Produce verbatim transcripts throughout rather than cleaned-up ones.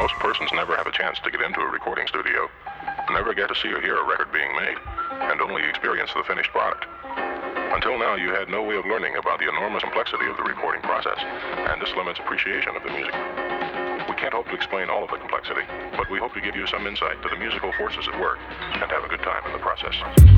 Most persons never have a chance to get into a recording studio, never get to see or hear a record being made, and only experience the finished product. Until now, you had no way of learning about the enormous complexity of the recording process, and this limits appreciation of the music. We can't hope to explain all of the complexity, but we hope to give you some insight to the musical forces at work, and have a good time in the process.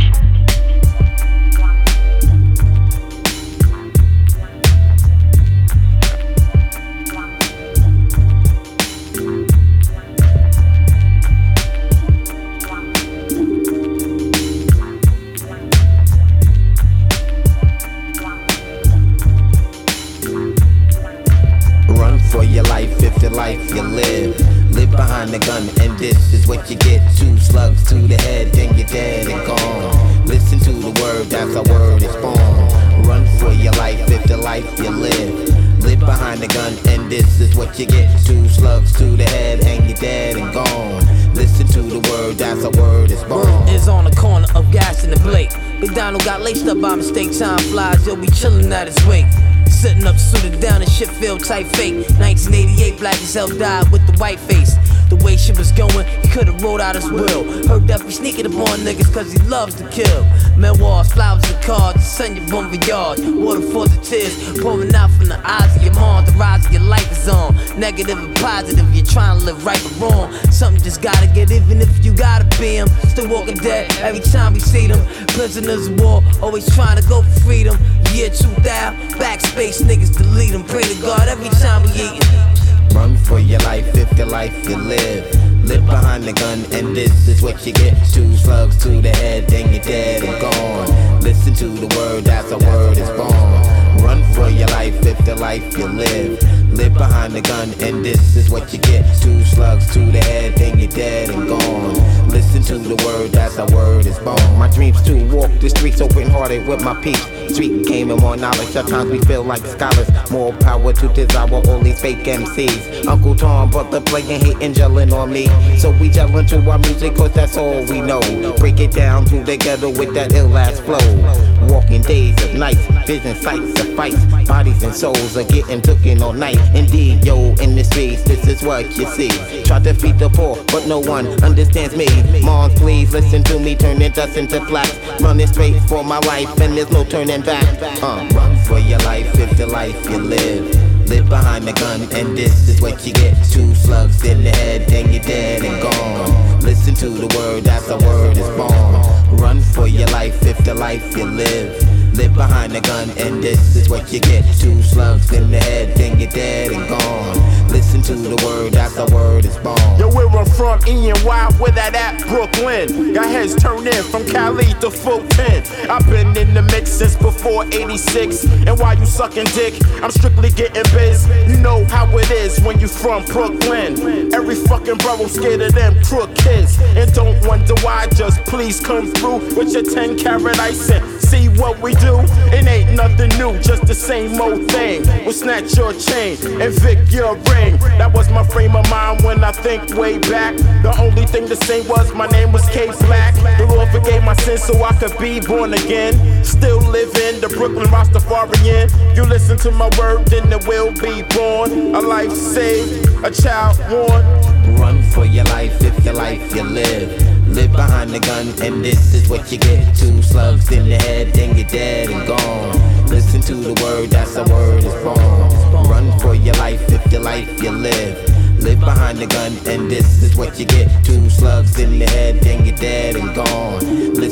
For your life, if your life you live, live behind the gun, and this is what you get. Two slugs to the head, then you're dead and gone. Listen to the word, that's how word is born. Run for your life, if the life you live, live behind the gun, and this is what you get. Two slugs to the head, and you're dead and gone. Listen to the word, that's how word is born. Word is on the corner of Gas and the Blake. Big Donald got laced up by mistake, time flies, he'll be chillin' at his wake. Sitting up, suited down, and shit feel tight fake. nineteen eighty-eight, black as hell died with the white face. The way shit was going, he could've wrote out his will. Heard that be sneaking up on niggas cause he loves to kill. Memoirs, flowers and cards, send your bon voyage. Waterfalls of tears pouring out from the eyes of your mom. The rise of your life is on. Negative and positive, you're trying to live right or wrong. Something just gotta get, even if you gotta be him. Still walking dead every time we see them. Prisoners of war, always trying to go for freedom. Year two thousand, backspace niggas delete them. Pray to God every time we eatin'. Run for your life, if your life you live. Live behind the gun, and this is what you get. Two slugs to the head, then you're dead and gone. Listen to the word, that's how word is born. Run for your life, if the life you live. Live behind the gun, and this is what you get. Two slugs to the head, then you're dead and gone. Listen to the word, that's how word is born. My dreams to walk the streets open hearted with my peace. Street game and more knowledge, sometimes we feel like scholars. More power to desire all these fake M Cs. Uncle Tom, brother playing, hating, gelling on me. So we gelling to our music cause that's all we know. Break it down to the ghetto with that ill ass flow. Walking days of nights, vision sights of fights. Bodies and souls are getting tooken all night. Indeed, yo, in the streets, this is what you see. Try to feed the poor, but no one understands me. Moms, please listen to me, turning dust into flax. Running straight for my life, and there's no turning back. Uh, run for your life, if the life you live. Live behind the gun, and this is what you get. Two slugs in the head, then you're dead and gone. Listen to the word, that's how word is born. Run for your life, if the life you live. Live behind the gun, and this is what you get. Two slugs in the head, then you're dead and gone. Listen to the word, that's how word is born. Yo, where I'm from, E and Y, where that at? Brooklyn. Got heads turned in from Cali to Fulton. I've been in the mix since before eighty-six. And while you sucking dick, I'm strictly getting biz. You know how it is when you from Brooklyn. Every fucking borough scared of them crook kids. And don't wonder why, just please come through with your ten carat ice and see what we do. It ain't nothing new, just the same old thing. We'll snatch your chain and Vic your ring. That was my frame of mind when I think way back. The only thing the same was my name was K Black. The Lord forgave my sins so I could be born again. Still living the Brooklyn Rastafarian. You listen to my word, then it will be born. A life saved, a child born. Run for your life, if your life you live. Live behind the gun, and this is what you get. Two slugs in the head, then you're dead and gone. Listen to the word, that's how word is born. Run for your life, if your life you live. Live behind the gun, and this is what you get. Two slugs in the head, then you're dead and gone.